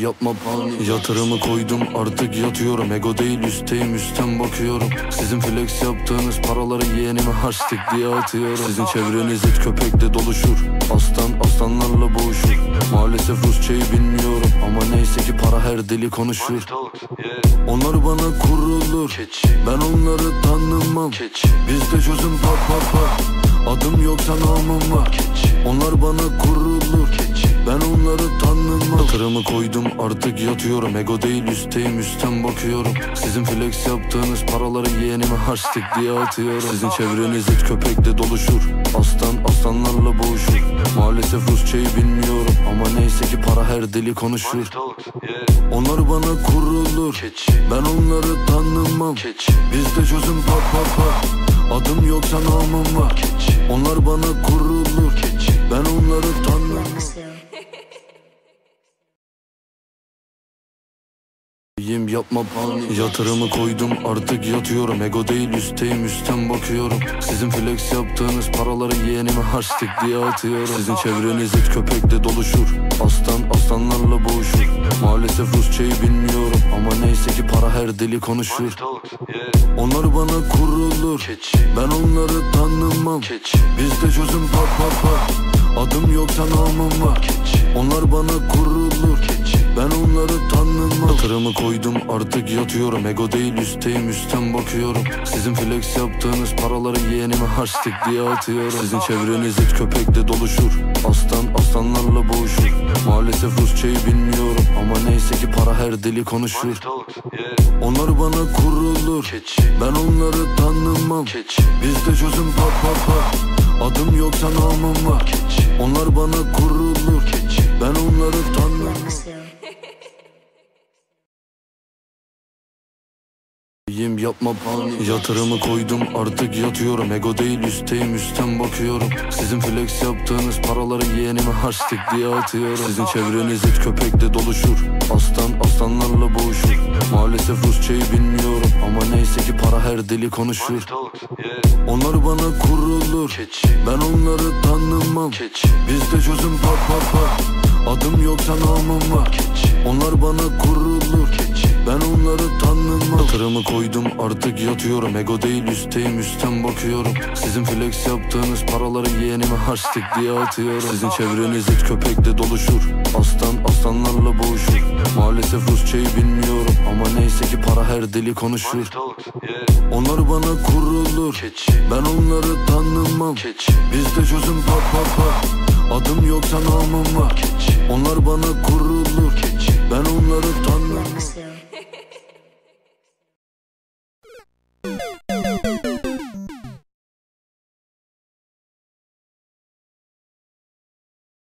yapma panik. Yatırımı koydum artık yatıyorum. Ego değil üstteyim, üstten bakıyorum. Sizin flex yaptığınız paraları yeğenime harçlık diye atıyorum. Sizin çevreniz it köpekle doluşur. Aslanlarla boğuşur. Maalesef Rusçayı bilmiyorum ama neyse ki para her dili konuşur. Onlar bana kurulur, ben onları tanımam. Bizde çözüm pat. Adım yoksa namım var. Onlar bana kurulur, ben onları tanımam. Yatırımı koydum artık yatıyorum. Ego değil üstteyim, üstten bakıyorum. Sizin flex yaptığınız paraları yeğenime harçlık diye atıyorum. Sizin çevreniz it köpekle doluşur. Aslanlarla boğuşur. Maalesef Rusçayı bilmiyorum ama neyse ki para her dili konuşur. Onlar bana kurulur, ben onları tanımam. Bizde çözüm pat. Adım yoksa namım var. Onlar bana kurulur, ben onları tanımam. Yapma panik. Yatırımı koydum artık yatıyorum. Ego değil üstteyim, üstten bakıyorum. Sizin flex yaptığınız paraları yeğenime harçlık diye atıyorum. Sizin çevreniz it köpekle doluşur. Aslanlarla boğuşur. Maalesef Rusçayı bilmiyorum ama neyse ki para her dili konuşur. Onlar bana kurulur, ben onları tanımam. Bizde çözüm pat. Adım yoksa namım var. Onlar bana kurulur, ben onları tanımam. Yatırımı koydum artık yatıyorum. Ego değil üstteyim, üstten bakıyorum. Sizin flex yaptığınız paraları yeğenime harçlık diye atıyorum. Sizin çevreniz it köpekle doluşur. Aslanlarla boğuşur. Maalesef Rusçayı bilmiyorum ama neyse ki para her dili konuşur. Onlar bana kurulur, ben onları tanımam. Bizde çözüm pat. Adım yoksa namım var. Onlar bana kurulur, ben onları tanımam. Yapma panik. Yatırımı koydum artık yatıyorum. Ego değil üstteyim, üstten bakıyorum. Sizin flex yaptığınız paraları yeğenime harçlık diye atıyorum. Sizin çevreniz it köpekle doluşur. Aslanlarla boğuşur. Maalesef Rusçayı bilmiyorum ama neyse ki para her dili konuşur. Onlar bana kurulur, ben onları tanımam. Bizde çözüm pat. Adım yoksa namım var. Onlar bana kurulur, ben onları tanımam. Yatırımı koydum artık yatıyorum. Ego değil üstteyim, üstten bakıyorum. Sizin flex yaptığınız paraları yeğenime harçlık diye atıyorum. Sizin çevreniz it köpekle doluşur. Aslanlarla boğuşur. Maalesef Rusçayı bilmiyorum ama neyse ki para her dili konuşur. Onlar bana kurulur, ben onları tanımam. Bizde çözüm pat. Adım yoksa namım var. Onlar bana kurulur,